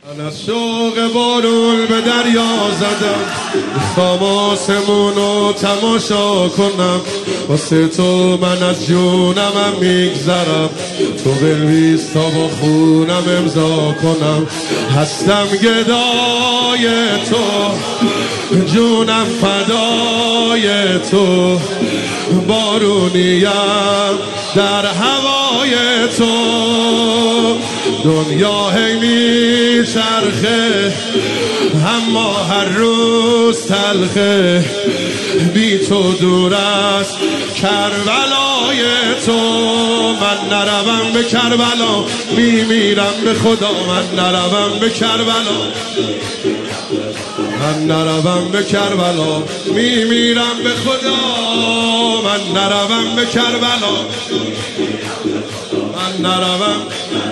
من از شوق بارون به دریا زدم، میخوام آسمونو تماشا کنم. واسه تو من از جونمم میگذرم، تو بنویس تا با خونم امضا کنم. هستم گدای تو، جونم فدای تو، بارونیم در هوای تو. دنیا هی میچرخه اما هر روز تلخه، بی تو دور است کربلای تو. من نروم به کربلا میمیرم به خدا، من نروم به کربلا، من نروم به کربلا میمیرم به خدا. من نروم به کربلا، من نروم.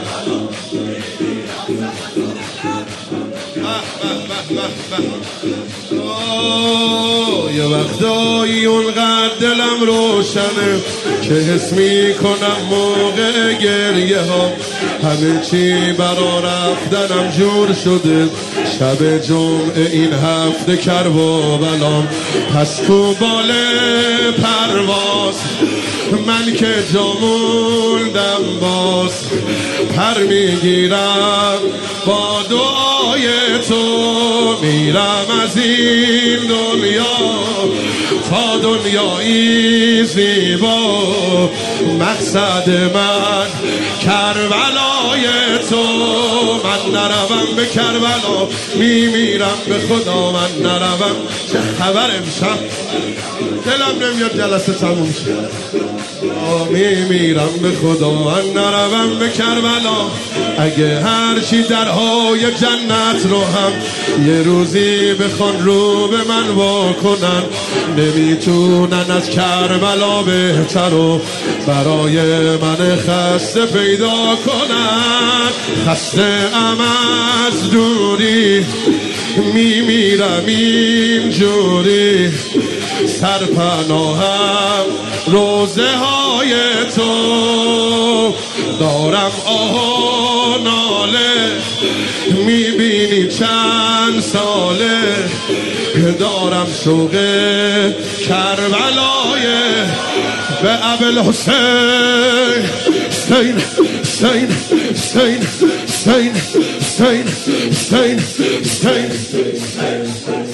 یه وقتایی اونقدر دلم روشنه که حس میکنم موقع گریه ها همه چی برا رفتنم جور شده. شب جمعه این هفته کربلام، پس تو بال پرواز من که جا موندم باز پر میگیرم با دعای تو. میرم از این دنیا تا دنیایی زیبا، مقصد من کربلای تو. من نروم به کربلا میمیرم به خدا، من نروم. چه خبر امشب دلم نمیاد جلسه تموم شد. میمیرم به خدا، من نروم به کربلا. اگه هرچی درهای جنت رو هم یه روزی بخوان رو به من واکنن، نمیتونن از کربلا بهتر رو برای من خسته پیدا کنن. خسته ام از دوری، میمیرم اینجوری، سرپناهم روزه های تو. دارم آه و ناله، میبینی چند ساله دارم شوق کربلای به ابوالحسین. حسین حسین حسین حسین حسین حسین حسین.